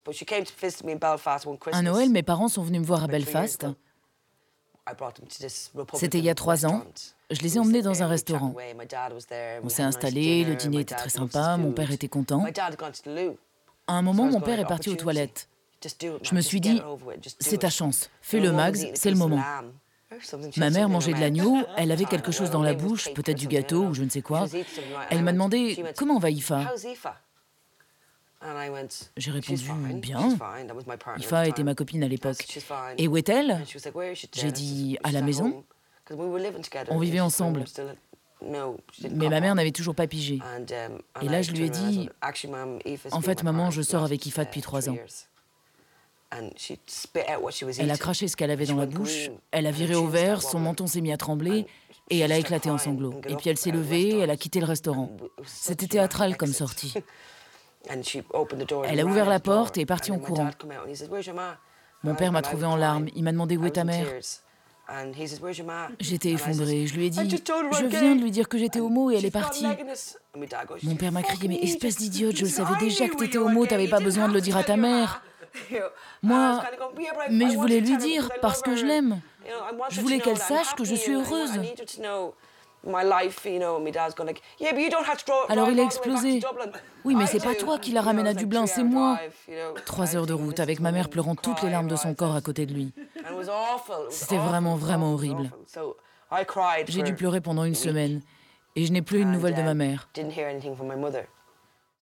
Un Noël, mes parents sont venus me voir à Belfast. C'était il y a 3 ans. Je les ai emmenés dans un restaurant. On s'est installés, le dîner était très sympa, mon père était content. À un moment, mon père est parti aux toilettes. Je me suis dit, c'est ta chance, fais-le Mags, c'est le moment. Ma mère mangeait de l'agneau, elle avait quelque chose dans la bouche, peut-être du gâteau ou je ne sais quoi. Elle m'a demandé, comment va Aoife ? J'ai répondu, bien. Aoife était ma copine à l'époque. Et où est-elle ? J'ai dit, à la maison. On vivait ensemble. Mais ma mère n'avait toujours pas pigé. Et là, je lui ai dit, en fait, maman, je sors avec Aoife depuis 3 ans. Elle a craché ce qu'elle avait dans la bouche, elle a viré au vert, son menton s'est mis à trembler et elle a éclaté en sanglots. Et puis elle s'est levée, elle a quitté le restaurant. C'était théâtral comme sortie. Elle a ouvert la porte et est partie en courant. Mon père m'a trouvée en larmes, il m'a demandé où est ta mère. J'étais effondrée, je lui ai dit, je viens de lui dire que j'étais homo et elle est partie. Mon père m'a crié, mais espèce d'idiote, je le savais déjà que t'étais homo, t'avais pas besoin de le dire à ta mère. Moi, mais je voulais lui dire, parce que je l'aime. Je voulais qu'elle sache que je suis heureuse. Alors il a explosé. Oui, mais c'est pas toi qui la ramène à Dublin, c'est moi. 3 heures de route, avec ma mère pleurant toutes les larmes de son corps à côté de lui. C'était vraiment, vraiment horrible. J'ai dû pleurer pendant 1 semaine, et je n'ai plus eu de nouvelles de ma mère.